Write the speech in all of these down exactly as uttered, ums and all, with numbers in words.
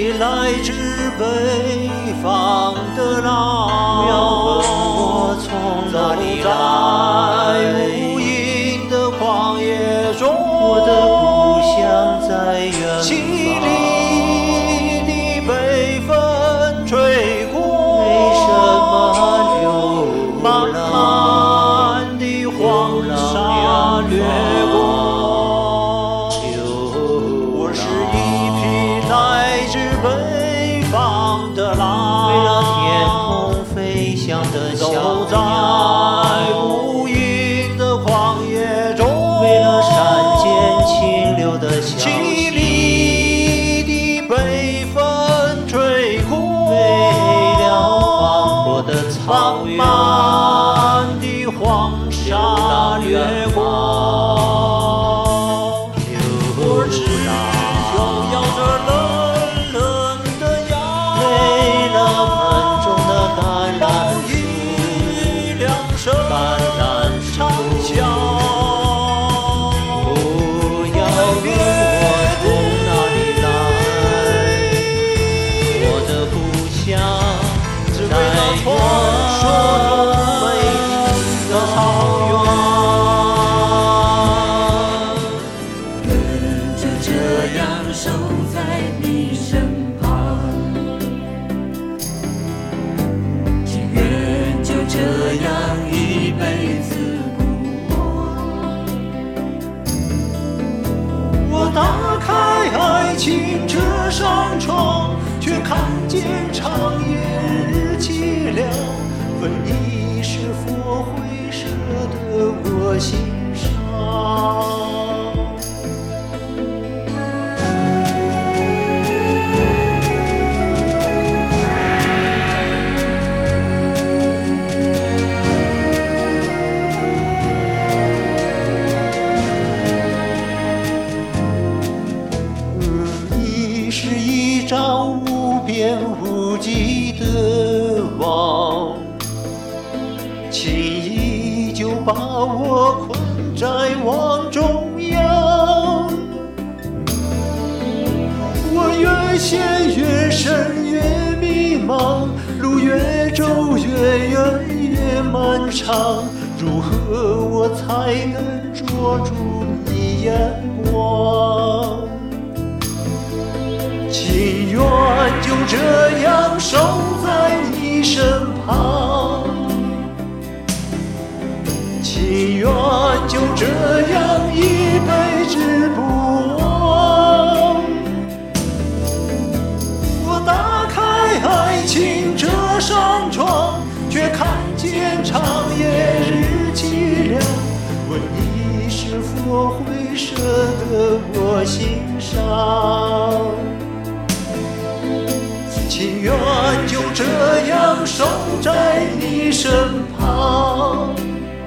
你来自北方的狼， 不要问我从哪里来， 无垠的旷野中， 我的故乡在远方。 凄厉的北风吹过， 为什么流漫浪？ 漫的黄沙掠过。我是一匹来自北方的狼， 为了天空飞翔的小走在鸟， 无垠的旷野中， 为了山间清流的小凄溪， 厉的北风吹过， 为了广阔的草漫原， 漫的黄沙掠过。我只有咬着冷冷的牙， 为了盆中的橄榄报树， 一两声橄榄长树。 啸。 不要问我从哪里来，我的故乡只为在那传说中美丽的草原。 就这样守在你身旁，情愿就这样一辈子不忘。 我打开爱情这扇窗，却看见长夜日凄凉。问你是否会舍得我心伤？你是一张无边无际的网，轻易就把我困在网中央。我越陷越深越迷茫，路越走越远越漫长。如何我才能捉住你眼光？情愿就这样守在你身旁，情愿就这样一辈子不忘。我打开爱情这扇窗，却看见长夜日凄凉。问你是否会舍得我心伤？情愿就这样守在你身旁，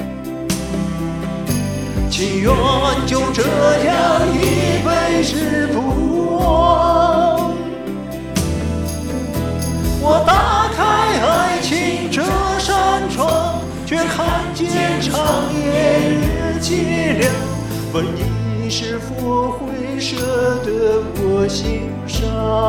情愿就这样一辈子不忘。我打开爱情这扇窗，却看见长夜日凄凉。问你是否会舍得我心伤？